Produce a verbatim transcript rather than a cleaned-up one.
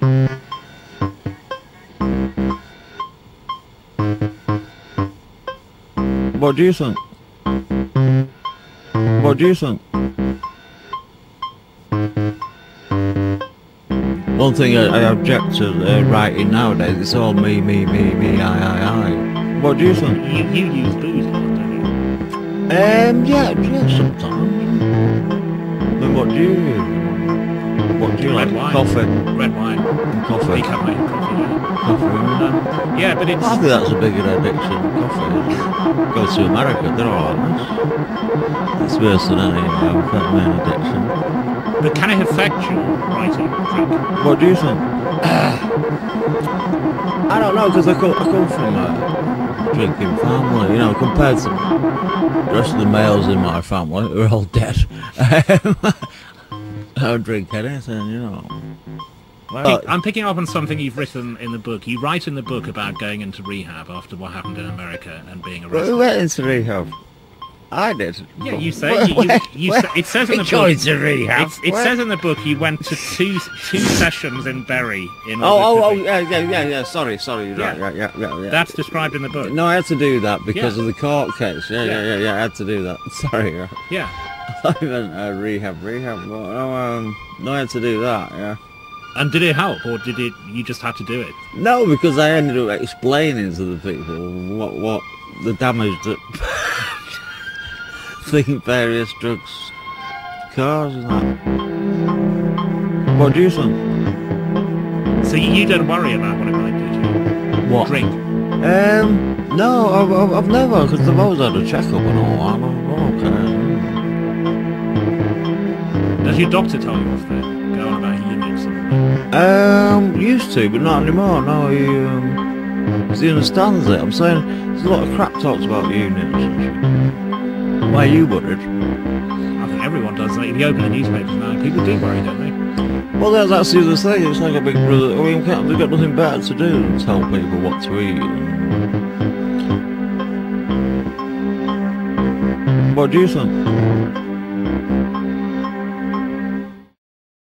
What do you think? What do you think? One thing I, I object to uh, writing nowadays, it's all me, me, me, me, I, I, I. What do you think? You, you use booze a lot, don't you? Um, yeah, yeah, sometimes. Then what do you use? What do you Red like? wine. Coffee. Red wine. And coffee. Decaf wine, coffee, yeah. Coffee. Um, yeah, but it's... I think that's a bigger addiction, coffee. Go to America, they're all like this. It's worse than any amphetamine addiction. But can it affect your writing? Drink? What do you think? I don't know, because I come, I come from a drinking family, you know, compared to the rest of the males in my family, who are all dead. I don't drink anything, you know. Well, I'm picking up on something you've written in the book. You write in the book about going into rehab after what happened in America and being arrested. Who went into rehab? I did. Yeah, you say. You, you, you say it says in the book. Going to rehab. It, it says in the book you went to two two sessions in Bury. In Oh, oh, order oh, to be, yeah, yeah, yeah, yeah. Sorry, sorry. You're Yeah. right, right, yeah, yeah, yeah. That's described in the book. No, I had to do that because Yeah. of the court case. Yeah, yeah, Yeah. yeah, yeah. I had to do that. Sorry. Yeah. Yeah. I meant uh, rehab, rehab. Well, no, um, no, I had to do that. Yeah. And did it help, or did it? You just had to do it? No, because I ended up explaining to the people what what the damage that thinking various drugs cause and that. What do you think? So you, you don't worry about what it might do to you? What? Drink? Um, no, I've, I've, I've never, because I've always had a checkup and all. I'm, I'm okay. Does your doctor tell you off there? Go on about units and... Um, used to, but not anymore. No, he, um, 'cause he understands it. I'm saying there's a lot of crap talks about units and shit. Why are you worried? I think everyone does. Like, if you open the newspapers now, people do worry, don't they? Well, that's, that's the other thing. It's like a big brother. I mean, can't, they've got nothing better to do than tell people what to eat. And... What do you think?